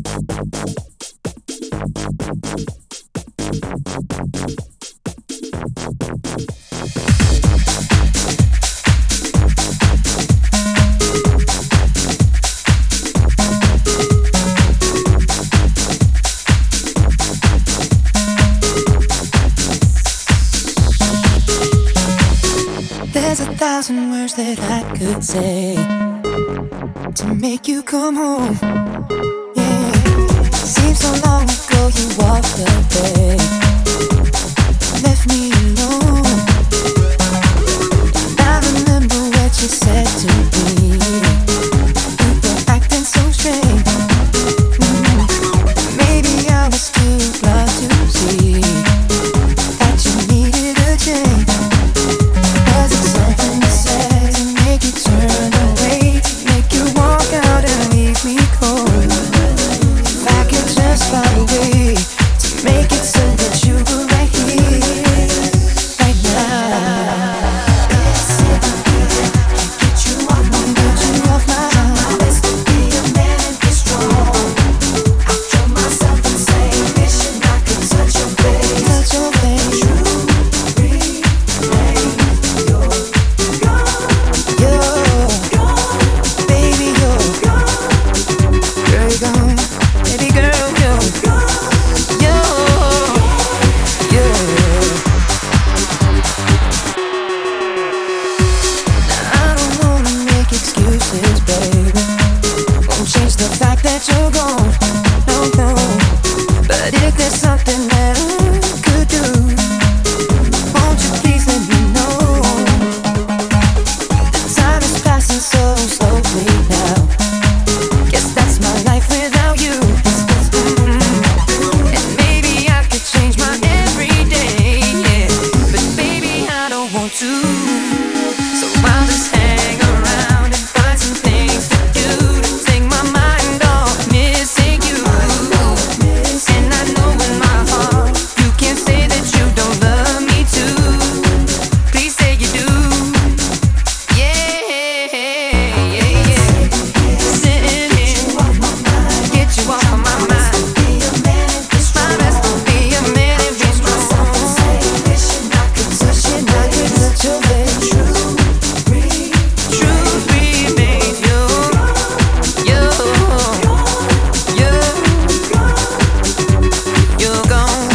There's 1,000 words that I could say to make you come home. Yeah, seems so long ago you walked away, left me alone. I remember what you said to me. You were acting so strange. Maybe I was too blind to see that you needed a change. Was it something you said to make you turn away, to make you walk out and leave me cold? If I could just find a way to make it so that you were right here, right now. Get you off my mind. Best to be a man and be strong. I kill myself and say, wishing I could touch your face. Touch your face. Excuses, baby, won't change the fact that you're gone. No, no. But if there's something that I could do, won't you please let me know? The time is passing so slowly now. Guess that's my life without you. And maybe I could change my everyday, yeah. But baby, I don't want to. So I'll just hang around and find some things to do to take my mind off missing you. And I know in my heart you can't say that you don't love me too. Please say you do. Yeah, yeah, yeah. Sitting here, get you off of my mind. My best to be a man and be strong. Wishing I could touch it, I could touch your face. Truth remains you. You're gone.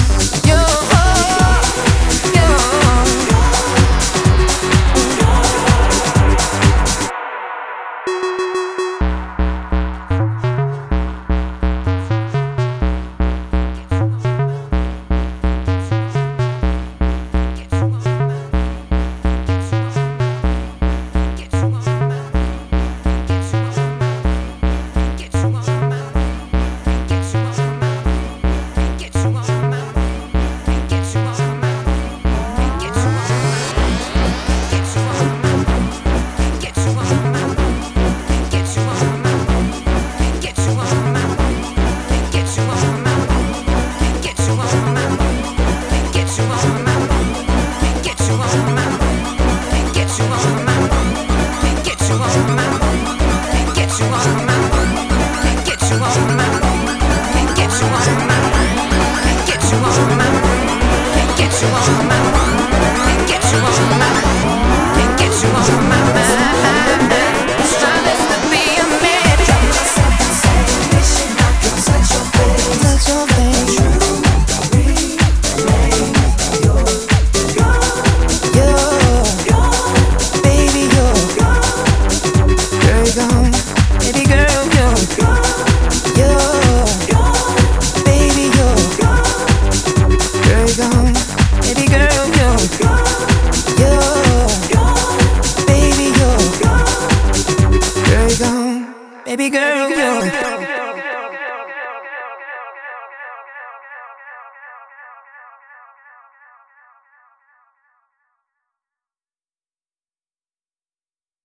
Get you off my mind.